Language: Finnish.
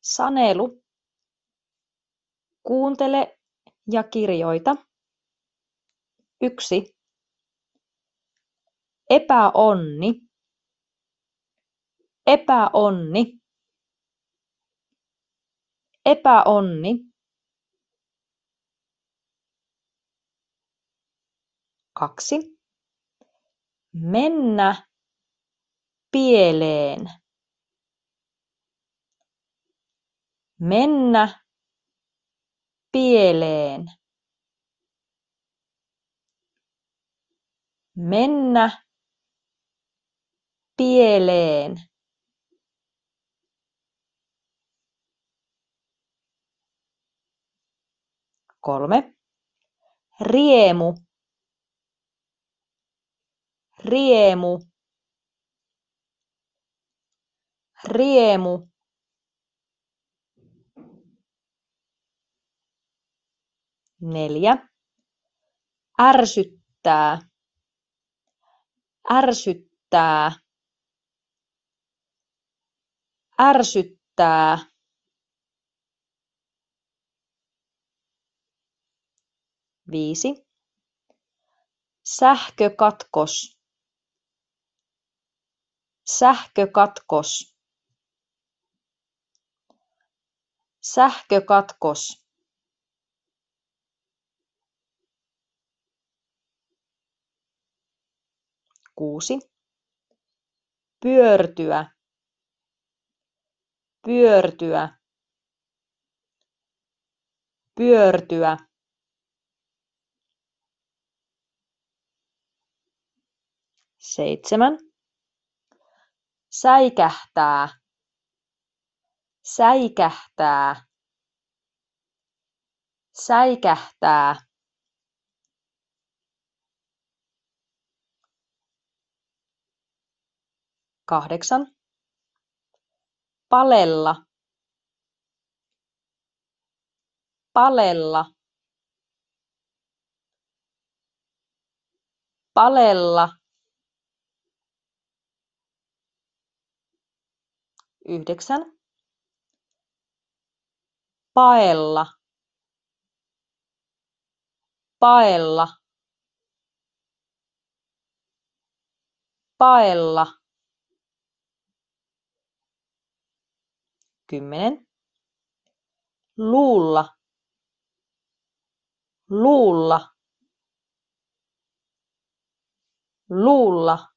Sanelu. Kuuntele ja kirjoita. 1. Epäonni. Epäonni. Epäonni. 2. Mennä pieleen. Mennä pieleen. Mennä pieleen. 3. Riemu. Riemu. Riemu. 4. Ärsyttää. Ärsyttää. Ärsyttää. 5. Sähkökatkos. Sähkökatkos. Sähkökatkos. 6. Pyörtyä. Pyörtyä. Pyörtyä. 7. Säikähtää. Säikähtää. Säikähtää. 8. Palella. Palella. Palella. 9. Paella. Paella. Paella. 10. Luulla. Luulla. Luulla.